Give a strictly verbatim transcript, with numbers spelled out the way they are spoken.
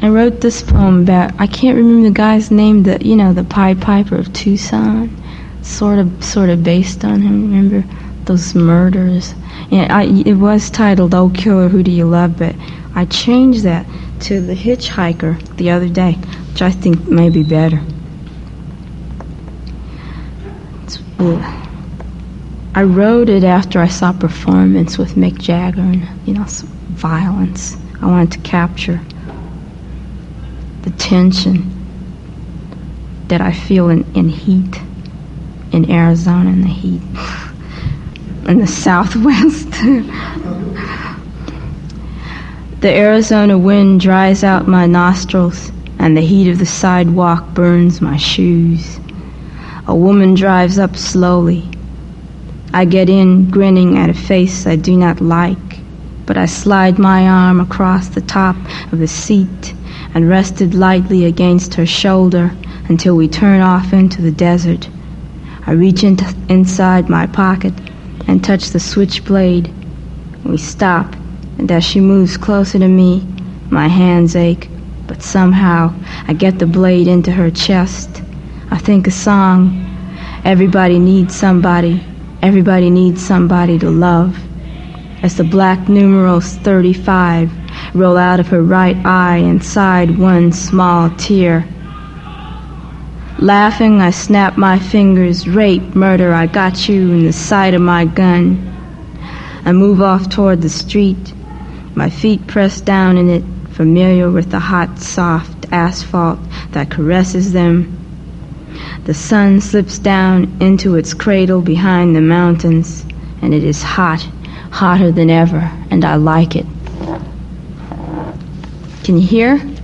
I wrote this poem about, I can't remember the guy's name, the, you know, the Pied Piper of Tucson, sort of, sort of based on him, remember? Those murders. And I, it was titled, "Oh Killer, Who Do You Love?" but I changed that to The Hitchhiker the other day, which I think may be better. It's, uh, I wrote it after I saw a performance with Mick Jagger and, you know, some violence. I wanted to capture the tension that I feel in, in heat, in Arizona, in the heat, in the Southwest. The Arizona wind dries out my nostrils, and the heat of the sidewalk burns my shoes. A woman drives up slowly. I get in, grinning at a face I do not like, but I slide my arm across the top of the seat and rested lightly against her shoulder until we turn off into the desert. I reach into, inside my pocket and touch the switchblade. We stop, and as she moves closer to me, my hands ache, but somehow I get the blade into her chest. I think a song, "Everybody Needs Somebody, Everybody Needs Somebody to Love," as the black numerals thirty-five roll out of her right eye inside one small tear. Laughing, I snap my fingers. "Rape, murder, I got you in the sight of my gun." I move off toward the street, my feet pressed down in it, familiar with the hot, soft asphalt that caresses them. The sun slips down into its cradle behind the mountains, and it is hot, hotter than ever, and I like it. Can you hear?